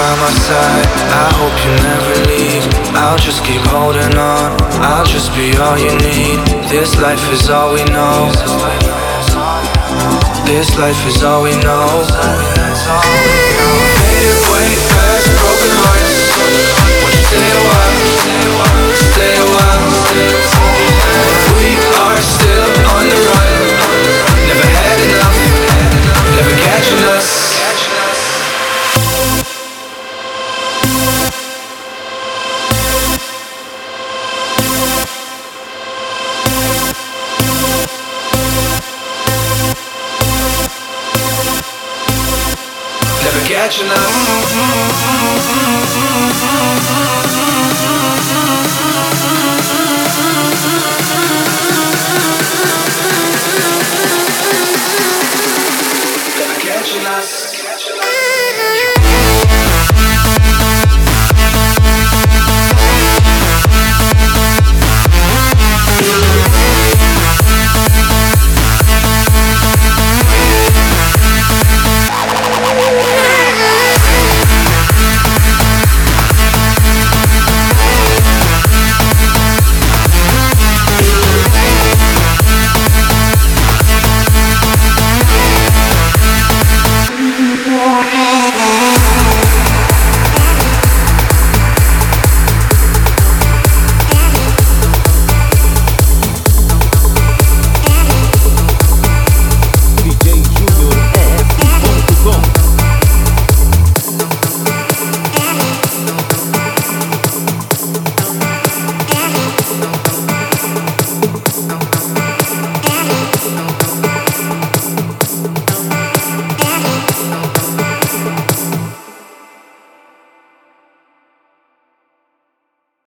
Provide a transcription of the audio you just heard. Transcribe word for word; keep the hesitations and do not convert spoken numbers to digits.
by my side. I hope you never leave. I'll just keep holding on. I'll just be all you need. This life is all we know. This life is all we know. Faded way fast, broken hearts. Won't you stay a while? Stay a while. We are still on the run. Never had enough. Never catching us. Never catching us. Never catching us.